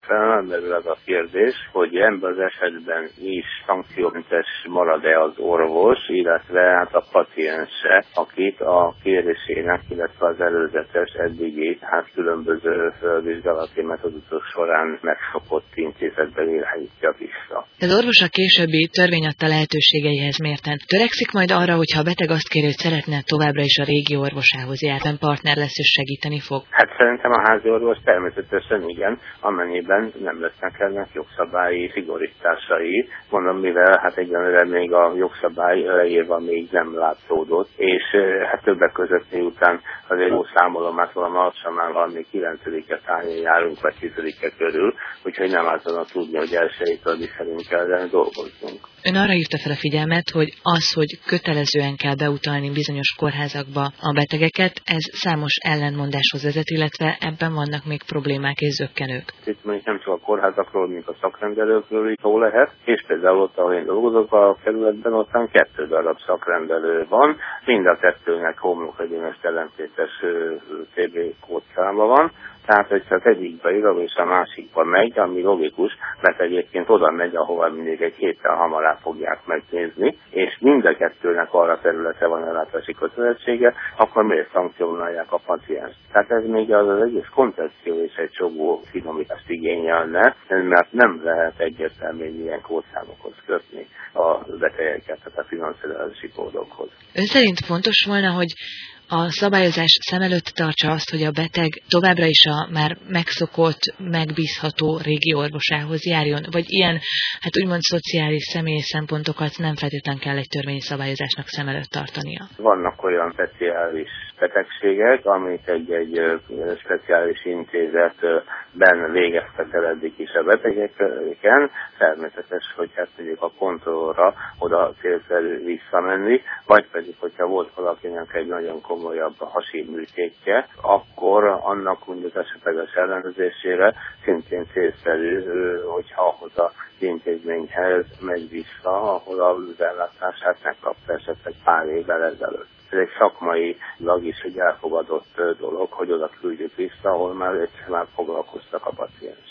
Felmerül az a kérdés, hogy ebben az esetben is szankciómentes marad-e az orvos, illetve hát a paciense, akit a kérésének, illetve az előzetes eddigi különböző vizsgálati metodusok során megszokott intézetbe irányítja vissza. Az orvos a későbbi törvény adta lehetőségeihez mérten törekszik majd arra, hogyha a beteg azt kéri, hogy szeretne továbbra is a régi orvosához járni, partner lesz és segíteni fog? Hát szerintem a házi orvos természetesen igen, amennyiben nem lesznek ennek jogszabályi szigorításai. Mondom, mivel hát egyenlőre még a jogszabály elejében még nem látszódott, és hát többek között miután azért jó számolom, hát valami 9-e táján járunk, vagy 10-e körül, úgyhogy nem ártana tudni, hogy elsőjétől mi szerint kellene dolgoznunk. Ön arra hívta fel a figyelmet, hogy az, hogy kötelezően kell beutalni bizonyos kórházakba a betegeket, ez számos ellentmondáshoz vezet, illetve ebben vannak még problémák és zökkenők. Itt mondjuk nem csak a kórházakról, mint a szakrendelőkről is szó lehet, és például ott, ahol én dolgozok a kerületben, ottan 2 darab szakrendelő van, mind a 2-nek homlokegyenes ellentétes TB kódszáma van. Tehát, hogyha az egyikbe igaz, és a másikba megy, ami logikus, mert egyébként oda megy, ahova mindig egy héttel hamarabb fogják megnézni, és mind a 2-nek arra területe van ellátási kötelezettsége, akkor miért szankcionálják a pacienst? Tehát ez még az egész koncepció és egy csomó finomítást igényelne, mert nem lehet egyértelműen ilyen kódszámokhoz kötni a betegeket, tehát a finanszírozási kódokhoz. Ön szerint fontos volna, hogy a szabályozás szem előtt tartsa azt, hogy a beteg továbbra is a már megszokott, megbízható régi orvosához járjon, vagy ilyen, hát úgymond szociális, személyes szempontokat nem feltétlenül kell egy törvényi szabályozásnak szem előtt tartania? Vannak olyan speciális betegségek, amit egy speciális intézetben végeztek el eddig is a betegeken. Természetes, hogy hát mondjuk a kontrollra oda célszerű visszamenni, vagy pedig, hogyha volt valakinek egy nagyon komolyabb hasi műtétje, akkor annak mondjuk esetleges ellenőrzésére szintén célszerű, hogyha ahhoz az intézményhez megy vissza, ahol az ellátását megkapta esetleg pár évvel ezelőtt. Ez egy szakmailag is egy elfogadott dolog, hogy oda küldjük vissza, ahol már egyszer foglalkoztak a paciens.